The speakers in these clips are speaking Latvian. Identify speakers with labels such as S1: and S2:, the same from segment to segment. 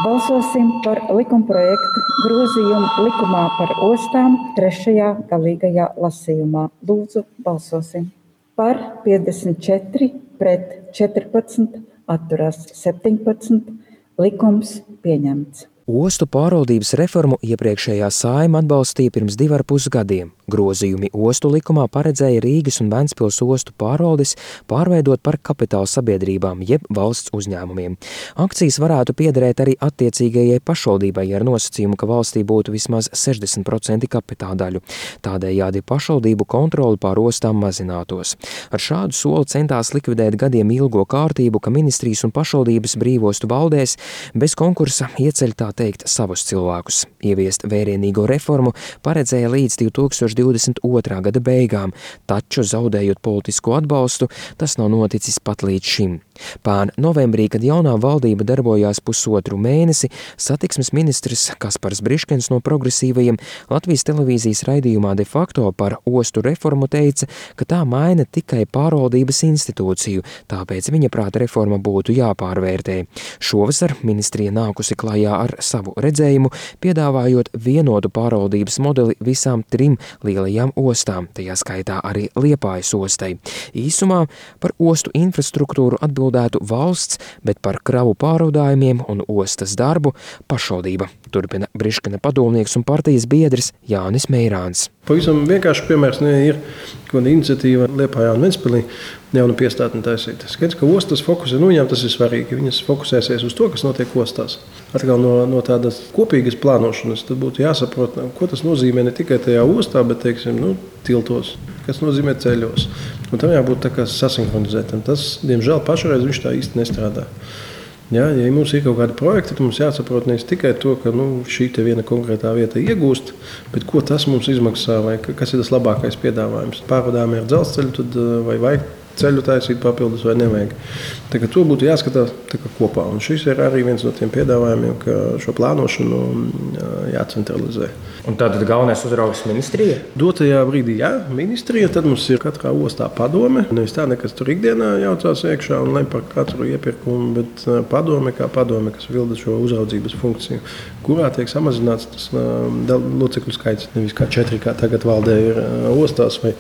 S1: Balsosim par likumprojektu grozījumu likumā par ostām 3. galīgajā lasījumā. Lūdzu, balsosim. Par 54, pret 14, atturās 17. Likums pieņemts.
S2: Ostu pārvaldības reformu iepriekšējā Saeima atbalstīja pirms 2,5 gadiem. Grozījumi ostu likumā paredzēja Rīgas un Ventspils ostu pārvaldes pārveidot par kapitāla sabiedrībām jeb valsts uzņēmumiem. Akcijas varētu piederēt arī attiecīgajai pašvaldībai ar nosacījumu, ka valstī būtu vismaz 60% kapitāla daļu. Tādējādi pašvaldību kontroli pār ostām mazinātos. Ar šādu soli centās likvidēt gadiem ilgo kārtību, ka ministrijas un pašvaldības brīvostu valdēs bez konkursa ieceļ tā teikt savus cilvēkus. Ieviest vērienīgo reformu paredzēja līdz 2022. gada beigām, taču zaudējot politisko atbalstu, tas nav noticis pat līdz šim. Pērn novembrī, kad jaunā valdība darbojās pusotru mēnesi, satiksmes ministrs Kaspars Briškens no progresīvajiem Latvijas televīzijas raidījumā De facto par ostu reformu teica, ka tā maina tikai pārvaldības institūciju, tāpēc viņa prāta reforma būtu jāpārvērtē. Šovasar ministrija nākusi klajā ar savu redzējumu, piedāvājot vienotu pārvaldības modeli visām 3 lielajām ostām, tajā skaitā arī Liepājas ostai. Īsumā par ostu infrastruktūru atbildētu valsts, bet par kravu pārvadājumiem un ostas darbu pašvaldība, turpina Briškena padomnieks un partijas biedrs Jānis Meirāns.
S3: Pavisam vienkārši piemērs ir kāda iniciatīva Liepājā un Ventspilī jaunu piestātni taisīt. Skaidrs, ka ostas fokusē, viņām tas ir svarīgi, viņas fokusēsies uz to, kas notiek ostās. Atkal no tādas kopīgas plānošanas tad būtu jāsaprot, ko tas nozīmē ne tikai tajā ostā, bet, tiltos, kas nozīmē ceļos. Un tam jābūt tā kā sasinhronizētam. Tas, diemžēl, pašreiz viņš tā īsti nestrādā. Ja mums ir kaut kādi projekti, tad mums jāsaprot ne tikai to, ka šī viena konkrētā vieta iegūst, bet ko tas mums izmaksā vai kas ir tas labākais piedāvājums. Pārvadājumi ar dzelzceļu, tad vai vajag ceļu taisīt papildus vai nevajag. To būtu jāskatās kopā. Un šis ir arī viens no tiem piedāvājumiem, ka šo plānošanu jācentralizē.
S4: Un tātad galvenais uzraugs ministrija?
S3: Dotajā brīdī, ministrija, tad mums ir katrā ostā padome. Nevis tā, nekas tur ikdienā jaucās iekšā un lem par katru iepirkumu, bet padome, kas vilda šo uzraudzības funkciju, kurā tiek samazināts tas locekļu skaits. Nevis kā 4, kā tagad valdē ir ostās vai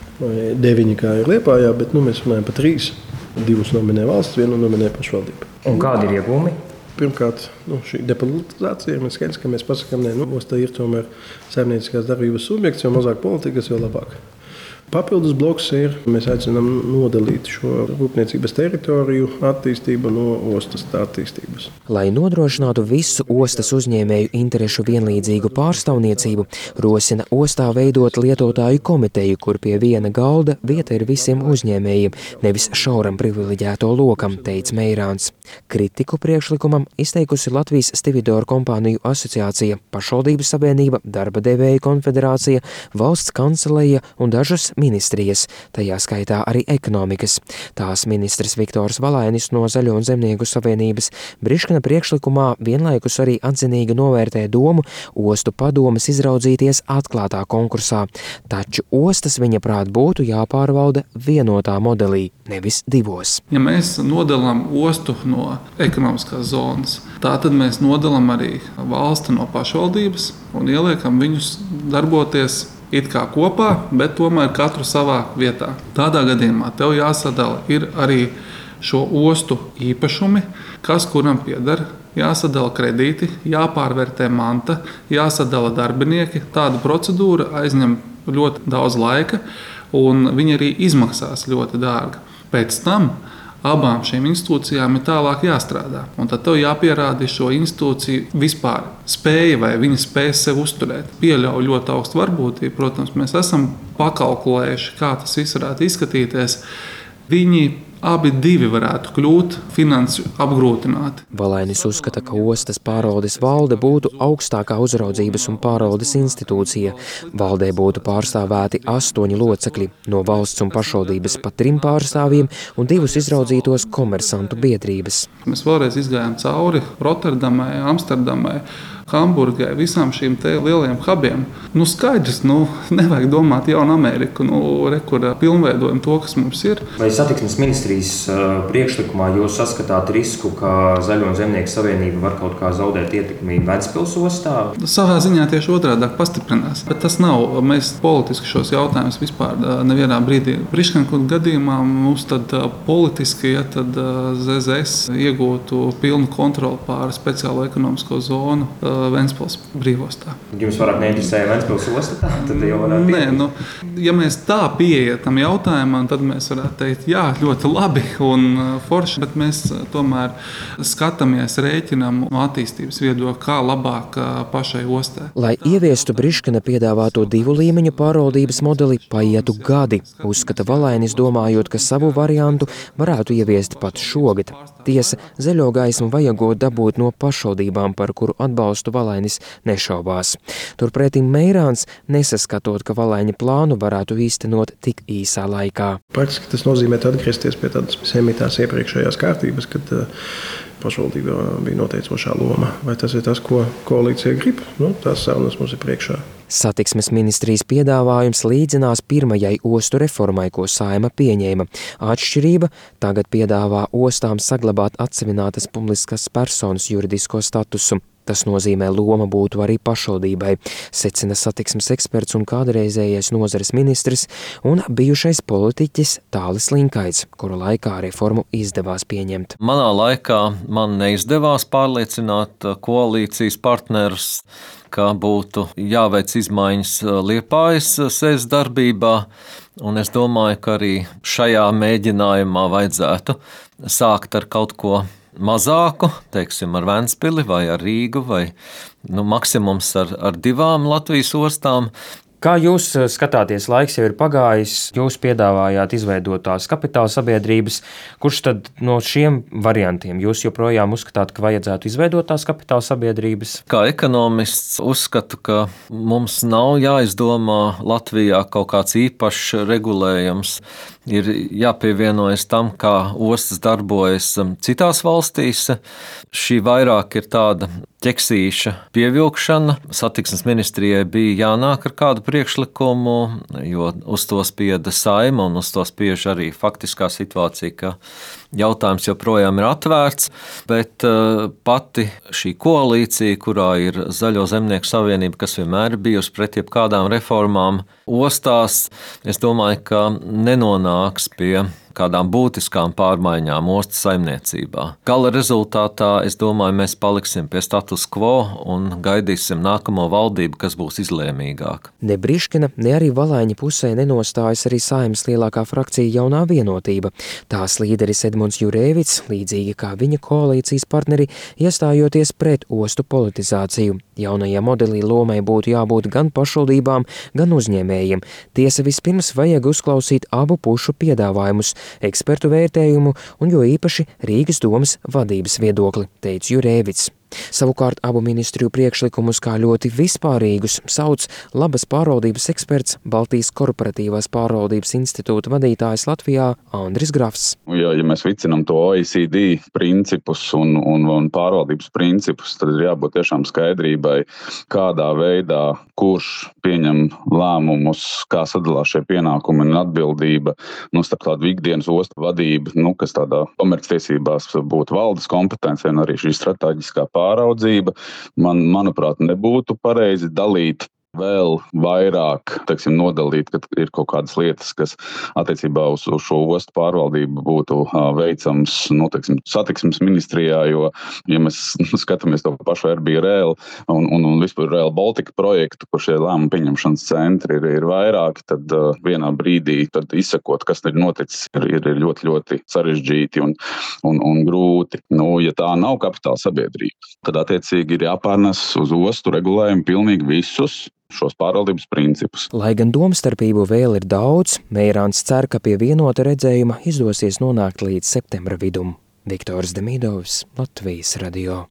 S3: 9, kā ir Liepājā, bet mēs runājam par 3. 2 nominē valsts, 1 nominē pašvaldība.
S4: Un kādi ir iegūmi?
S3: Pirmkārt, šī depolitizācija. Mēs skaidrs, ka mēs pasakām, ostā ir tomēr saimnieciskās darbības subjekts, jo mazāk politikas, jo labāk. Papildus bloks ir, mēs aicinām nodalīt šo rūpniecības teritoriju attīstību no ostas attīstības.
S2: Lai nodrošinātu visu ostas uzņēmēju interešu vienlīdzīgu pārstāvniecību, rosina ostā veidot lietotāju komiteju, kur pie viena galda vieta ir visiem uzņēmējiem, nevis šauram privileģēto lokam, teica Meirāns. Kritiku priekšlikumam izteikusi Latvijas Stividoru kompāniju asociācija, pašvaldības savienība, darba devēju konfederācija, valsts kanceleja un dažas ministrijas, tajā skaitā arī ekonomikas. Tās ministrs Viktors Valainis no Zaļo un Zemnieku savienības Briškena priekšlikumā vienlaikus arī atzinīgi novērtē domu ostu padomes izraudzīties atklātā konkursā, taču ostas viņa prāt būtu jāpārvalda vienotā modelī, nevis 2.
S5: Ja mēs nodalām ostu no ekonomiskās zonas, tātad mēs nodalām arī valsti no pašvaldības un ieliekam viņus darboties it kā kopā, bet tomēr katru savā vietā. Tādā gadījumā tev jāsadala ir arī šo ostu īpašumi, kas kuram pieder, jāsadala kredīti, jāpārvērtē manta, jāsadala darbinieki. Tāda procedūra aizņem ļoti daudz laika un viņa arī izmaksās ļoti dārgi. Pēc tam abām šīm institūcijām ir tālāk jāstrādā. Un tad tev jāpierāda šo institūciju vispār spēja vai viņa spēja sev uzturēt. Pieļauj ļoti augstu varbūtību. Protams, mēs esam pakalkulējuši, kā tas viss varētu izskatīties. Viņi abi varētu kļūt finansu apgrūtināti.
S2: Valainis uzskata, ka ostas pārvaldes valde būtu augstākā uzraudzības un pārvaldes institūcija. Valdē būtu pārstāvēti 8 locekļi, no valsts un pašvaldības pa 3 pārstāvjiem un 2 izraudzītos komersantu biedrības.
S5: Mēs vēlreiz izgājām cauri Rotterdamai, Amsterdamai Hamburgai, visām šīm te lielajiem hubiem. Skaidrs, nevajag domāt jaunu Ameriku, kur pilnveidojam to, kas mums ir.
S4: Vai satiksmes ministrijas priekšlikumā jūs saskatāt risku, ka Zaļo un Zemnieku savienība var kaut kā zaudēt ietekmi Ventspils ostā?
S5: Savā ziņā tieši otrādāk pastiprinās. Bet tas nav. Mēs politiski šos jautājumus vispār nevienā brīdī. Briškana gadījumā mums tad politiski, tad ZZS iegūtu pilnu kontroli pār speciālo ekonomisko zonu Ventspils brīvostā.
S4: Jums vairāk neinteresēja Ventspils osta? Tad jau varētu
S5: Nē, ja mēs tā pieietam jautājumam, tad mēs varētu teikt, jā, ļoti labi un forši, bet mēs tomēr skatāmies, rēķinam attīstības viedokli, kā labāk pašai ostē.
S2: Lai ieviestu Briškana piedāvāto 2 līmeņu pārvaldības modeli, paietu gadi, uzskata Valainis, domājot, ka savu variantu varētu ieviest pat šogad. Tiesa, zaļo gaismu vajagot dabūt no pašvaldībām, par kuru atbalstu Valainis nešaubās. Turpretī Meirāns, nesaskatot, ka Valaiņa plānu varētu īstenot tik īsā laikā.
S3: Praktiski tas nozīmē atgriezties pie tādas semitās iepriekšējās kārtības, kad pašvaldībā bija noteicošā loma. Vai tas ir tas, ko koalīcija grib? Tās sarunas mums ir priekšā.
S2: Satiksmes ministrijas piedāvājums līdzinās pirmajai ostu reformai, ko Saeima pieņēma. Atšķirība tagad piedāvā ostām saglabāt atsevinātas publiskas personas juridisko statusu. Tas nozīmē, loma būtu arī pašvaldībai, secina satiksmes eksperts un kādreizējais nozares ministrs un bijušais politiķis Tālis Linkaits, kuru laikā reformu izdevās pieņemt.
S6: Manā laikā man neizdevās pārliecināt koalīcijas partnerus, ka būtu jāveic izmaiņas Liepājas SES darbībā, un es domāju, ka arī šajā mēģinājumā vajadzētu sākt ar kaut ko mazāku, teiksim, ar Ventspili vai ar Rīgu, vai maksimums ar 2 Latvijas ostām.
S4: Kā jūs skatāties, laiks jau ir pagājis, jūs piedāvājāt izveidot tās kapitāla sabiedrības. Kurš tad no šiem variantiem jūs joprojām uzskatāt, ka vajadzētu izveidot tās kapitāla sabiedrības?
S6: Kā ekonomists uzskatu, ka mums nav jāizdomā Latvijā kaut kāds īpašs regulējums. Ir jāpievienojas tam, kā ostas darbojas citās valstīs. Šī vairāk ir tāda ķeksīša pievilkšana. Satiksmes ministrijai bija jānāk ar kādu priekšlikumu, jo uz to spieda Saeima un uz to spiež arī faktiskā situācija, ka jautājums joprojām ir atvērts, bet pati šī koalīcija, kurā ir Zaļo Zemnieku savienība, kas vienmēr ir bijusi pret jebkādām reformām ostās, es domāju, ka nenonāks pie kādām būtiskām pārmaiņām ostas saimniecībā. Gala rezultātā, es domāju, mēs paliksim pie status quo un gaidīsim nākamo valdību, kas būs izlēmīgāka.
S2: Ne Briškana, ne arī Valaiņa pusē nenostājas arī Saeimas lielākā frakcija Jaunā vienotība. Tās līderis Edmunds Jurēvits, līdzīgi kā viņa koalīcijas partneri, iestājoties pret ostu politizāciju. Jaunajā modelī lomai būtu jābūt gan pašvaldībām, gan uzņēmējiem. Tiesa, vispirms vajag uzklausīt abu pušu piedāvājumus, ekspertu vērtējumu un jo īpaši Rīgas domas vadības viedokli, teica Jurēvits. Savukārt abu ministriju priekšlikumus kā ļoti vispārīgus sauc labas pārvaldības eksperts Baltijas korporatīvās pārvaldības institūta vadītājs Latvijā Andris Grafs.
S7: Ja mēs vicinam to OECD principus un pārvaldības principus, tad ir jābūt tiešām skaidrībai, kādā veidā kurš pieņem lēmumus, kā sadalās šie pienākumi un atbildība, starp tādu ikdienas ostu vadību, kas tādā komerctiesībās būtu valdes kompetence un arī šī strateģiskā pāraudzība, manuprāt, nebūtu pareizi dalīt vēl vairāk, nodalīt, ka ir kaut kādas lietas, kas attiecībā uz šo ostu pārvaldību būtu veicams, satiksmes ministrijā, jo, ja mēs skatāmies to pašu RBRL un vispār Rail Baltica projektu, kur šie lēmumu pieņemšanas centri ir vairāk, tad vienā brīdī tad izsakot, kas ir noticis, ir ļoti, ļoti sarežģīti un grūti. Ja tā nav kapitāla sabiedrība, tad attiecīgi ir jāpārnes uz ostu regulējumu pilnīgi visus šos pārvaldības principus.
S2: Lai gan domstarpību vēl ir daudz, Meirāns cer, ka pie vienota redzējuma izdosies nonākt līdz septembra vidum. Viktors Demidovs, Latvijas radio.